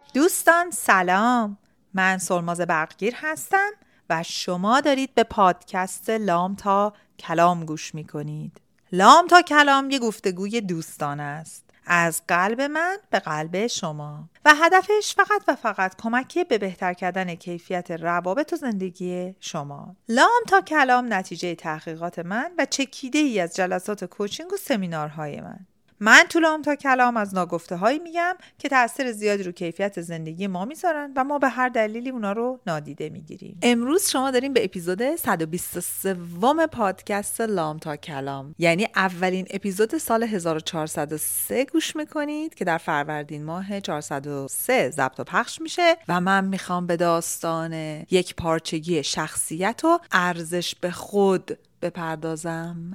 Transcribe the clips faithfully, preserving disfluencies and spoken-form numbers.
دوستان سلام، من سلماز برقگیر هستم و شما دارید به پادکست لام تا کلام گوش میکنید. لام تا کلام یه گفتگوی دوستانه است، از قلب من به قلب شما، و هدفش فقط و فقط کمکی به بهتر کردن کیفیت روابط و زندگی شما. لام تا کلام نتیجه تحقیقات من و چکیده ای از جلسات کوچینگ و سمینارهای من. من تو لام تا کلام از ناگفته هایی میگم که تأثیر زیادی رو کیفیت زندگی ما میذارن و ما به هر دلیلی اونا رو نادیده میگیریم. امروز شما داریم به اپیزود صد و بیست و سه پادکست لام تا کلام، یعنی اولین اپیزود سال هزار و چهارصد و سه گوش میکنید که در فروردین ماه چهارصد و سه ضبط و پخش میشه و من میخوام به داستان یک پارچگی شخصیت و ارزش به خود بپردازم.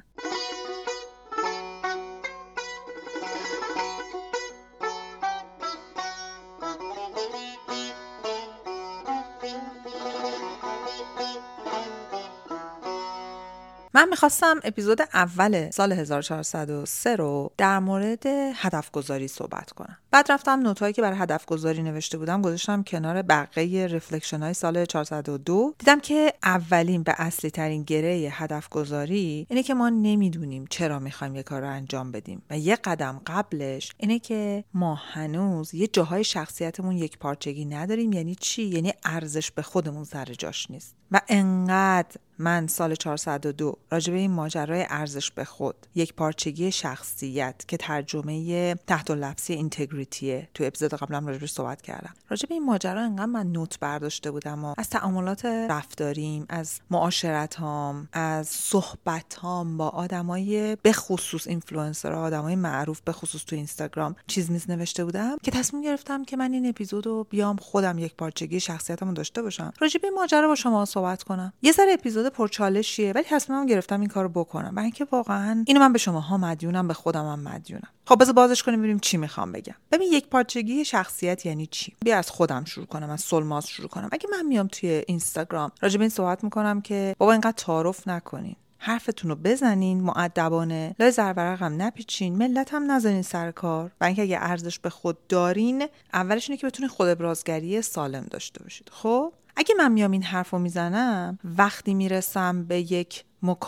من میخواستم اپیزود اول سال هزار و چهارصد و سه رو در مورد هدف گذاری صحبت کنم. بعد رفتم نوتایی که برای هدف گذاری نوشته بودم گذاشتم کنار بقیه رفلکشن های سال چهارصد و دو. دیدم که اولین به اصلی ترین گره هدف گذاری اینه که ما نمیدونیم چرا میخوایم یه کار رو انجام بدیم، و یه قدم قبلش اینه که ما هنوز یه جاهای شخصیتمون یک پارچگی نداریم. یعنی چی؟ یعنی ارزش به خودمون سر جاش نیست. و انقدر من سال چهارصد و دو راجع به این ماجرای ارزش به خود، یک پارچگی شخصیت که ترجمه تحت اللفظی اینتگریتیه، تو اپیزود قبلم راجع بهش صحبت کردم، راجع به این ماجرا انقدر من نوت برداشته بودم و از تعاملات رفتاریم، از معاشرتام، از صحبتام با آدمای به خصوص اینفلوئنسرها، آدمای معروف به خصوص تو اینستاگرام چیز میز نوشته بودم که تصمیم گرفتم که من این اپیزودو بیام خودم یک پارچگی شخصیتمو داشته باشم، راجع به این ماجرا با شما صحبت کنم. یه سری اپیزود پرچالشیه ولی تصمیمم گرفتم این کارو بکنم، برای اینکه واقعا اینو من به شماها مدیونم، به خودم هم مدیونم. خب بذار بازش کنیم ببینیم چی میخوام بگم. ببین، یک پارچگی شخصیت یعنی چی؟ بیا از خودم شروع کنم، از سلماز شروع کنم. اگه من میام توی اینستاگرام راجع به این صحبت میکنم که بابا اینقدر تعارف نکنین، حرفتون رو بزنین مؤدبانه، لای زرورق هم نپیچین، ملت هم نزنین سر کار، و اینکه اگه ارزش به خود دارین، اولش اینه که بتونین خود ابرازگری سالم داشته باشید. خب اگه من میام این حرفو میزنم، وقتی میرسم به یک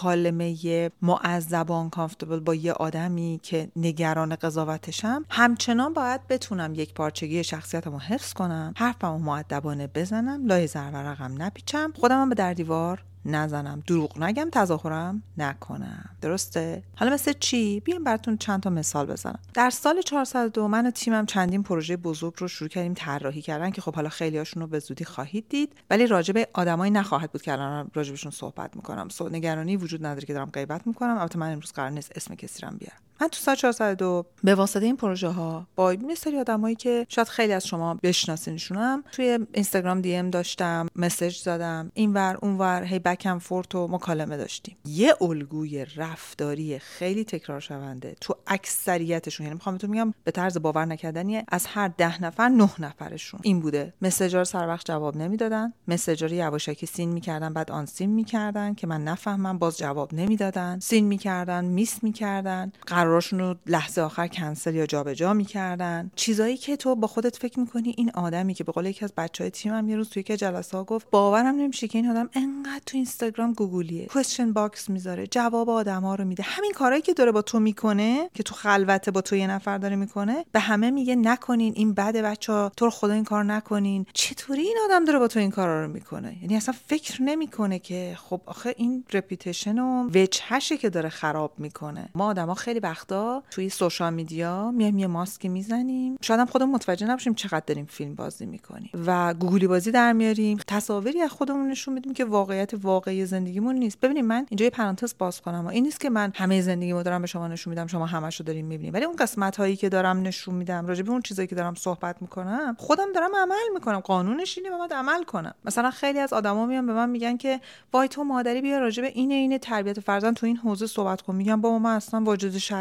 مکالمه مؤدب و آنکامفتبل با یه آدمی که نگران قضاوتشم، همچنان باید بتونم یک پارچگی شخصیتمو حفظ کنم، حرفمو مؤدبانه بزنم، لای زرورقم نپیچم، خودم هم به در دیوار نزنم، دروغ نگم، تظاهرم نکنم. درسته؟ حالا مثل چی؟ بیام براتون چند تا مثال بزنم. در سال چهارصد و دو من و تیمم چندین پروژه بزرگ رو شروع کردیم طراحی کردن که خب حالا خیلی هاشون رو به زودی خواهید دید، ولی راجع به آدمایی نخواهد بود که الان راجع بهشون صحبت میکنم. سو نگرانی وجود نداره که دارم غیبت میکنم. البته من امروز قرار نیست اسم کسی رو بیارم. من تو سال چهارصد و دو به واسطه این پروژه ها با یه سری آدمایی که شاید خیلی از شما بشناسینشونم توی اینستاگرام دی ام داشتم، مسیج زدم، اینور اونور، هی بک اند فورت و مکالمه داشتیم. یه الگوی رفتاری خیلی تکرار شونده تو اکثریتشون، یعنی میخوام بهتون میگم به طرز باور نکردنیه، از هر ده نفر نه نفرشون این بوده: مسیجا رو سر وقت جواب نمیدادن، مسیجا رو یواشکی سین میکردن، بعد آن سین میکردن که من نفهمم، باز جواب نمیدادن، سین میکردن، میس میکردن، قرارشون رو لحظه آخر کنسل یا جابجا میکردن. چیزایی که تو با خودت فکر میکنی این آدمی که به قول یکی از بچهای تیمم یه روز توی که جلسه ها گفت باورم نمیشه که این آدم انقدر تو اینستاگرام گوگلیه، کوئسچن باکس میذاره، جواب آدما رو میده، همین کارهایی که داره با تو میکنه، که تو خلوته با تو یه نفر داره میکنه، به همه میگه نکنین، این بده بچا، تو رو خدا این کار نکنین. چطوری این آدم داره با تو این کارا رو میکنه؟ یعنی اصلا فکر نمیکنه که خب آخه این رپیتیشن و وجهشه که داره خراب میکنه. ما آدما خیلی وقتا توی سوشال میدیا میایم یه ماسکی میزنیم، شاید هم خودمون متوجه نباشیم چقدر داریم فیلم بازی میکنیم و گوگلی بازی در میاریم، تصاویری از خودمون نشون میدیم که واقعیت واقعی زندگیمون نیست. ببینید، من اینجا یه پرانتز باز کنم، این نیست که من همه زندگیمو دارم به شما نشون میدم، شما همه‌شو دارین میبینید، ولی اون قسمت هایی که دارم نشون میدم، راجع به اون چیزایی که دارم صحبت میکنم، خودم دارم عمل میکنم. قانونش اینه باید عمل کنم. مثلا خیلی از آدما میان به من میگن که وای تو مادری بیا راجع به این اینه تربیت فرزند تو این حوزه صحبت کن. میگم بابا من اصلا واجد شرع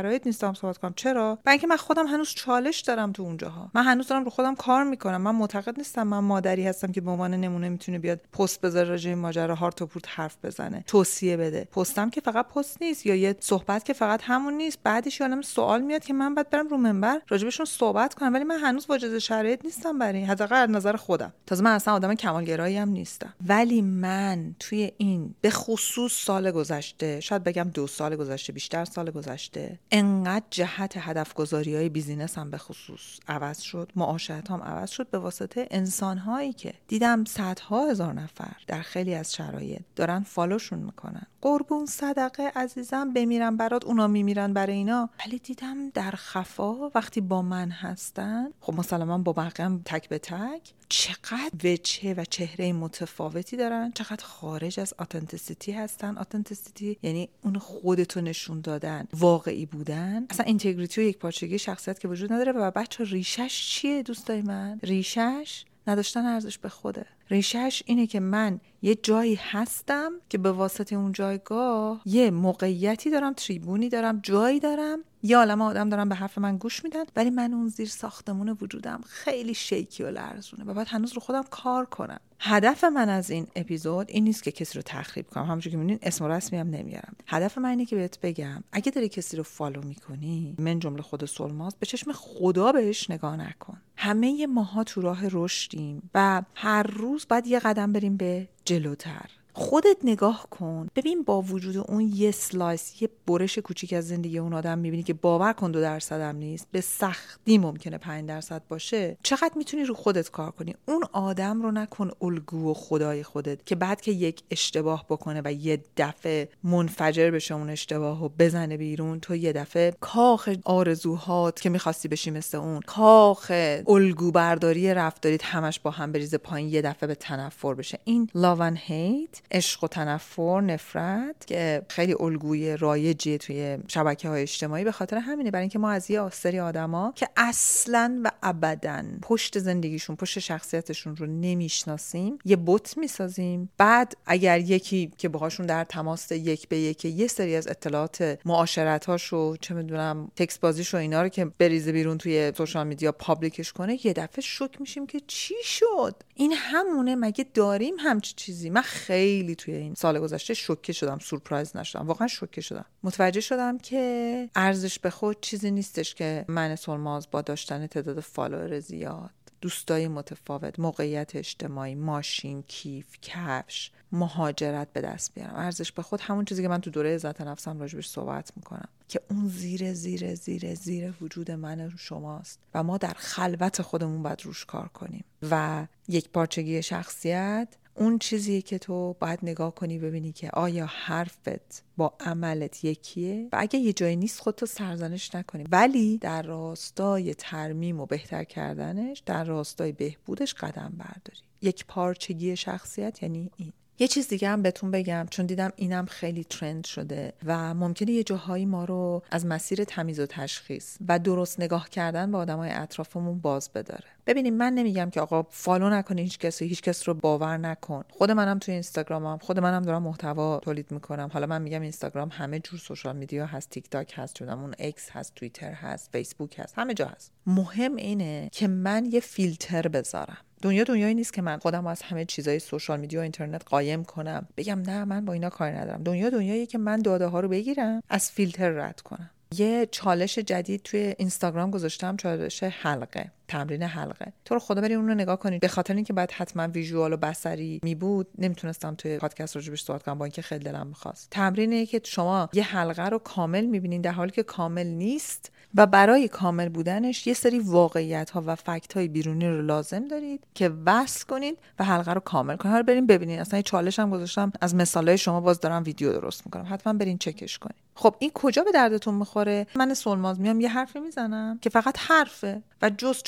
شرایط نیستم صحبت کنم. چرا؟ برای اینکه من خودم هنوز چالش دارم تو اونجاها. من هنوز دارم رو خودم کار میکنم. من معتقد نیستم من مادری هستم که به عنوان نمونه میتونه بیاد پست بذاره راجع به ماجرا هارت و پورت حرف بزنه، توصیه بده. پستم که فقط پست نیست، یا یه صحبت که فقط همون نیست. بعدش یادم سوال میاد که من بعد برم رو منبر راجبشون صحبت کنم، ولی من هنوز واجد شرایط نیستم برای این، حداقل از نظر خودم. تازه من اصلا آدم کمالگرایی هم نیستم. ولی من توی این به خصوص سال گذشته، شاید بگم دو سال گذشته، بیشتر سال گذشته، انقدر جهت هدف گذاری‌های بیزینس هم به خصوص عوض شد، معاشرت هم عوض شد به واسطه انسان‌هایی که دیدم صدها هزار نفر در خیلی از شرایط دارن فالوشون میکنن. قربون صدقه عزیزم بمیرن برات، اونا میمیرن برای اینا. ولی دیدم در خفا وقتی با من هستن، خب مسلما با بقیه تک به تک، چقدر وجه و چهره متفاوتی دارن، چقدر خارج از اتنتیسیتی هستن. اتنتیسیتی یعنی اون خودتو نشون دادن، واقعی بودن، اصلا اینتگریتی و یک پارچگی شخصیت که وجود نداره. و بچه ریشش چیه دوستای من؟ ریشش نداشتن ارزش به خوده. ریشش اینه که من یه جایی هستم که به واسطه اون جایگاه یه موقعیتی دارم، تریبونی دارم، جایی دارم، یه عالمه آدم دارم به حرف من گوش میدن، ولی من اون زیر ساختمون وجودم خیلی شیکی و لرزونه و باید هنوز رو خودم کار کنم. هدف من از این اپیزود این نیست که کسی رو تخریب کنم، همونجوری که می‌بینین اسم و رسمی هم نمیارم. هدف من اینه که بهت بگم اگه داری کسی رو فالو میکنی، من جمله خود سلماز، به چشم خدا بهش نگاه نکن. همه ماها تو راه رشدیم و هر روز باید یه قدم بریم به جلوتر. خودت نگاه کن ببین، با وجود اون یه سلایس، یه برش کوچیک از زندگی اون آدم میبینی که باور کن دو درصد هم نیست، به سختی ممکنه پنج درصد باشه، چقدر میتونی رو خودت کار کنی. اون آدم رو نکن الگو و خدای خودت که بعد که یک اشتباه بکنه و یه دفعه منفجر بشه اون اشتباه و بزنه بیرون، تو یه دفعه کاخ آرزوهات که میخواستی بشی مثل اون، کاخ الگو برداری رفتاریت همش با هم بریزه پایین، یه دفعه به تنفر بشه. این love and hate، عشق و تنفر، نفرت، که خیلی الگوی رایجیه توی شبکه‌های اجتماعی. به خاطر همینه، برای اینکه ما از یه سری آدما که اصلاً و ابداً پشت زندگیشون، پشت شخصیتشون رو نمیشناسیم، یه بت میسازیم. بعد اگر یکی که باهاشون در تماس یک به یک یه سری از اطلاعات معاشرتاشو، چه میدونم تکست بازیشو، اینا رو که بریزه بیرون توی سوشال میدیا پابلیکش کنه، یه دفعه شوک میشیم که چی شد؟ این همونه؟ مگه داریم همچی چیزی؟ من خیلی توی این سال گذشته شوکه شدم، سورپرایز نشدم، واقعا شوکه شدم. متوجه شدم که ارزش به خود چیزی نیستش که من سلماز با داشتن تعداد فالوور زیاد، دوستای متفاوت، موقعیت اجتماعی، ماشین، کیف، کفش، مهاجرت به دست بیارم. ارزش به خود همون چیزی که من تو دوره عزت نفسم راجبش صحبت میکنم، که اون زیر زیر زیر زیر وجود من و شماست و ما در خلوت خودمون باید روش کار کنیم. و یک پارچگی شخصیت اون چیزیه که تو باید نگاه کنی ببینی که آیا حرفت با عملت یکیه، و اگه یه جایی نیست خودتو سرزنش نکنی، ولی در راستای ترمیم و بهتر کردنش، در راستای بهبودش قدم برداری. یک پارچگی شخصیت یعنی این. یه چیز دیگه هم بهتون بگم، چون دیدم اینم خیلی ترند شده و ممکنه یه جاهایی ما رو از مسیر تمیز و تشخیص و درست نگاه کردن به آدمای اطرافمون باز بداره. ببینیم، من نمیگم که آقا فالو نکنی هیچ کسی، هیچ کس رو باور نکن. خود منم توی اینستاگرامم، خود منم دارم محتوا تولید میکنم. حالا من میگم اینستاگرام همه جور سوشال میدیا هست، تیک تاک هست، چونم اون ایکس هست، توییتر هست، فیسبوک هست، همه جا هست. مهم اینه که من یه فیلتر بذارم. دنیا دنیایی نیست که من خودم از همه چیزای سوشال میدیا و اینترنت قایم کنم، بگم نه من با اینا کاری ندارم. دنیا دنیاییه که من داده ها رو بگیرم، از فیلتر رد کنم. یه چالش جدید توی اینستاگرام گذاشتم، چالش حلقه، تمرین حلقه. تو رو خدا برید اون رو نگاه کنید. به خاطر اینکه بعد حتما ویژوال و بصری می بود نمیتونستم توی پادکست راجبش صحبت کنم، با اینکه خیلی دلم می‌خواست. تمرینه که شما یه حلقه رو کامل می‌بینید در حالی که کامل نیست و برای کامل بودنش یه سری واقعیت‌ها و فکت‌های بیرونی رو لازم دارید که وصل کنید و حلقه رو کامل کنید. حالا بریم ببینید. اصلا یه چالش هم گذاشتم از مثالای شما، باز دارم ویدیو درست می‌کنم، حتما برین چکش کنید. خب این کجا به دردتون می‌خوره؟ من سلماز میام یه حرفی میزنم که فقط حرفه و جز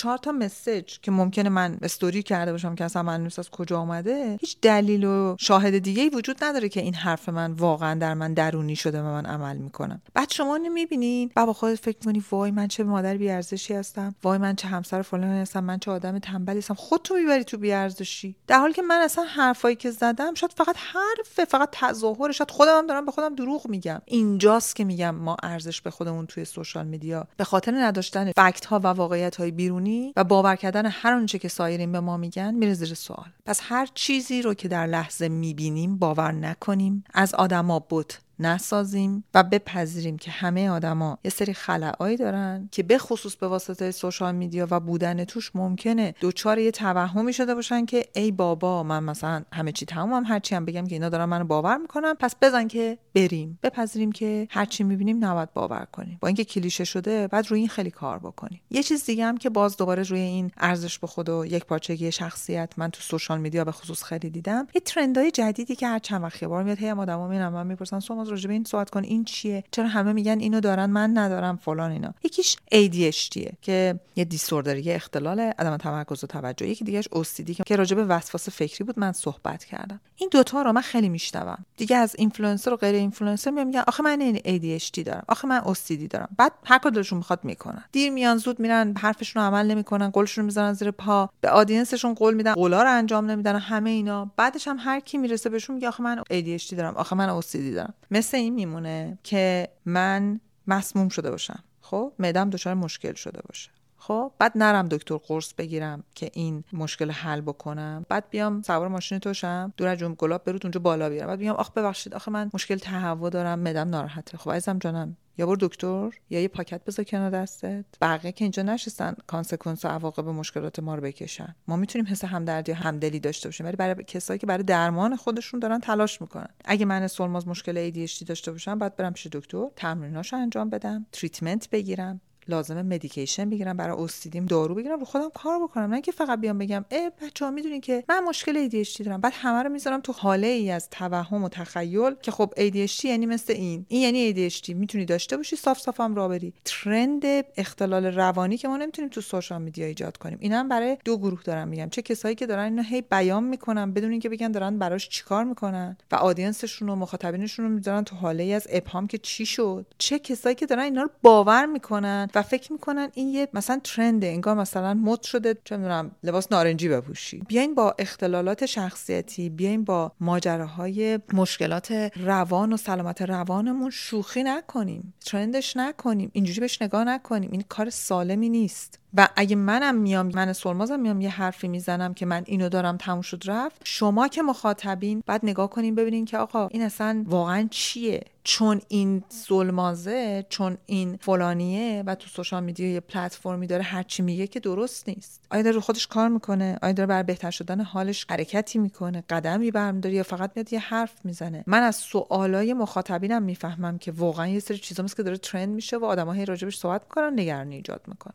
چهار تا مسیج که ممکنه من استوری کرده باشم که اصلا معلوم نیست از کجا اومده، هیچ دلیل و شاهد دیگه‌ای وجود نداره که این حرف من واقعا در من درونی شده و من عمل میکنم. بعد شما نمیبینین بابا خودت فکر می‌کنی وای من چه مادر بی‌ارزشی هستم، وای من چه همسر فلانی هستم، من چه آدم تنبلی هستم، خودتو میبری تو بی‌ارزشی، در حالی که من اصلا حرفایی که زدم شاید فقط حرفه، فقط تظاهر، شاید خودم هم دارم به خودم دروغ میگم. اینجاست که میگم ما ارزش به خودمون توی سوشال میدیا به خاطر نداشتن فکت ها و واقعیت های بیرونی و باور کردن هر اونچه که سایرین به ما میگن میره زیر سوال. پس هر چیزی رو که در لحظه میبینیم باور نکنیم، از آدما بت نسازیم و بپذیریم که همه آدما یه سری خلأهایی دارن که به خصوص به واسطه سوشال میدیا و بودن توش ممکنه دوچار یه توهمی شده باشن که ای بابا من مثلا همه چی تمومم، هر چی هم بگم که اینا دارن منو باور میکنن، پس بزن که بریم. بپذیریم که هر چی میبینیم نباید باور کنیم، با اینکه کلیشه شده بعد روی این خیلی کار بکنیم. یه چیز دیگه هم که باز دوباره روی این ارزش به خود و یک پارچگی شخصیت من تو سوشال میدیا به خصوص خیلی دیدم، یه ترندای جدیدی که هر چند وقت بار میاد، هی هم آدما میرن من میپرسن سوماز راجع به این صحبت کن، این چیه، چرا همه میگن اینو دارن من ندارم فلان اینا. یکیش ای دی اچ دی که یه دیسوردر، یه اختلال عدم تمرکز و توجه، یکی دیگهش او سی دی که راجع به وسواس فکری بود من صحبت کردم. این دوتا رو من خیلی میشنوم دیگه از اینفلوئنسر و غیر اینفلوئنسر، میگن آخه من این ای دی اچ دی دارم، آخه من او سی دی دارم، بعد هر کدومشون میخواد میکنن، دیر میان زود میرن، حرفشون رو عمل نمیکنن، قولشون رو میذارن زیر پا، به آدینسشون قول میدن قولا رو انجام نمیدن، همه اینا. بعدش هم هر کی میرسه بهشون میگه آخه من ای دی اچ دی دارم، آخه من او سی دی دارم. مثل این میمونه که من مسموم شده باشم، خب معدم دچار مشکل شده باشه، خب بعد نرم دکتر قرص بگیرم که این مشکل حل بکنم، بعد بیام سوار ماشین توشم دور از جنب گلاب برود اونجا بالا بیارم، بعد بیام آخ ببخشید آخه من مشکل تهوع دارم، معدم ناراحته. خب عزیزم جانم یا برو دکتر یا یه پاکت بذار کنار دستت. بقیه که اینجا نشستن کانسکونس و عواقب مشکلات ما رو بکشن. ما میتونیم حس همدردی و همدلی داشته باشیم، ولی برای کسایی که برای درمان خودشون دارن تلاش میکنن. اگه من سلماز مشکل ای دی اچ دی داشته باشم بعد برم پیش دکتر، تمریناشو انجام بدم، تریتمنت بگیرم، لازمه مدیکیشن بگیرم، برای اوستیدیم دارو بگیرم، رو خودم کار بکنم، نه که فقط بیام بگم ای بچه‌ها میدونین که من مشکل ای دی اچ دی دارم، بعد همه رو میذارم تو حاله ای از توهم و تخیل که خب ای دی اچ دی یعنی مثل این این یعنی ای دی اچ دی میتونی داشته باشی، صاف صاف هم راه بری. ترند اختلال روانی که ما نمیتونیم تو سوشال میدیا ایجاد کنیم. اینا هم برای دو گروه دارم میگم، چه کسایی که دارن اینو هی بیان میکنن بدون اینکه بگن دارن براش چیکار میکنن و آدینسشون و مخاطبینشون رو میذارن تو حاله ای از ابهام که چی شد، چه کسایی که دارن اینا رو باور میکنن و فکر میکنن این یه مثلا ترنده، انگار مثلا مد شده چه میدونم لباس نارنجی بپوشی. بیاین با اختلالات شخصیتی، بیاین با ماجراهای مشکلات روان و سلامت روانمون شوخی نکنیم، ترندش نکنیم، اینجوری بهش نگاه نکنیم. این کار سالمی نیست. و اگه منم میام من سلمازم میام یه حرفی میزنم که من اینو دارم تموم شد رفت، شما که مخاطبین بعد نگاه کنین ببینین که آقا این اصلا واقعا چیه، چون این سلمازه، چون این فلانیه و تو سوشال میدیا یه پلتفرمی داره هر چی میگه که درست نیست. آیا داره رو خودش کار میکنه؟ آیا داره برای بهتر شدن حالش حرکتی میکنه، قدمی برمی‌داره، یا فقط میاد یه حرف میزنه؟ من از سوالای مخاطبینم میفهمم که واقعا یه سری چیزا که داره ترند میشه و آدم‌ها هی راجبش صحبت میکنن، نگرانی ایجاد میکنه.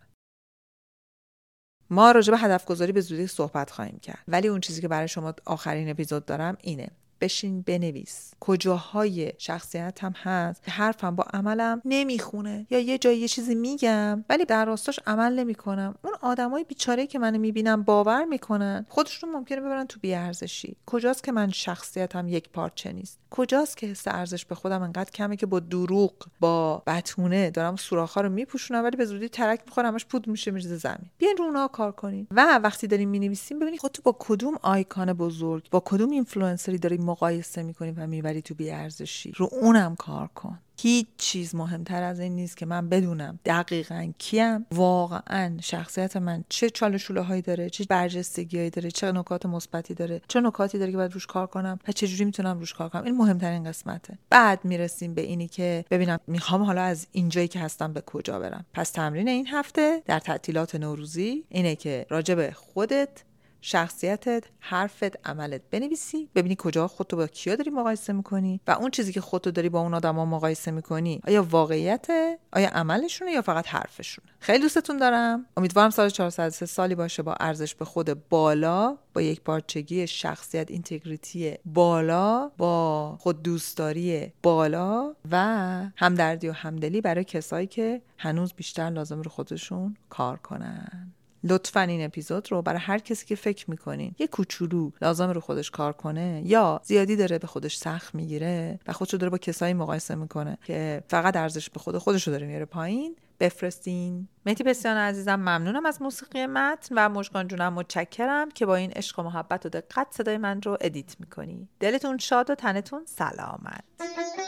ما راجع به هدف گذاری به زودی صحبت خواهیم کرد، ولی اون چیزی که برای شما آخرین اپیزود دارم اینه: بشین بنویس کجاهای شخصیتم هست حرفم با عملم نمیخونه، یا یه جایی یه چیزی میگم ولی در راستاش عمل نمیکنم. اون آدمای بیچاره‌ای که منو میبینن باور میکنن، خودشون ممکنه ببرن تو بی‌ارزشی. کجاست که من شخصیتم یک پارچه نیست؟ کجاست که حس ارزش به خودم انقدر کمه که با دروغ، با بتونه دارم سوراخ‌ها رو میپوشونم ولی به زودی ترک میخورم، همش پود میشه میریزه زمین. بیاین رو اونها کار کنین. و وقتی دارین مینویسین ببینید خودت با کدوم آیکون بزرگ، با کدوم اینفلوئنسری داری مقایسه میکنی و میبری تو بی‌ارزشی. رو اونم کار کن. هیچ چیز مهمتر از این نیست که من بدونم دقیقاً کیم، واقعاً شخصیت من چه چالشوله هایی داره، چه برجستگیایی داره، چه نکات مثبتی داره، چه نکاتی داره که باید روش کار کنم و چه جوری میتونم روش کار کنم. این مهمترین قسمته. بعد میرسیم به اینی که ببینم میخوام حالا از اینجایی که هستم به کجا برم. پس تمرین این هفته در تعطیلات نوروزی اینه که راجع به خودت، شخصیتت، حرفت، عملت بنویسی، ببینی کجا خودتو با کیا داری مقایسه میکنی و اون چیزی که خودتو داری با اون آدما مقایسه میکنی آیا واقعیته، آیا عملشونه یا فقط حرفشونه. خیلی دوستتون دارم. امیدوارم سال چهارصد و سه سالی باشه با ارزش به خود بالا، با یک پارچگی شخصیت، اینتگریتی بالا، با خود دوستداری بالا و همدردی و همدلی برای کسایی که هنوز بیشتر لازم رو خودشون کار کنن. لطفاً این اپیزود رو برای هر کسی که فکر میکنین یه کوچولو لازم رو خودش کار کنه یا زیادی داره به خودش سخت میگیره و خودشو داره با کسایی مقایسه میکنه که فقط ارزش به خود خودشو داره میاره پایین بفرستین. مهدی بسیار عزیزم ممنونم از موسیقی متن و مژگان جونم متشکرم که با این عشق و محبت و دقت صدای من رو ادیت میکنی. دلتون شاد و تنتون سلامت.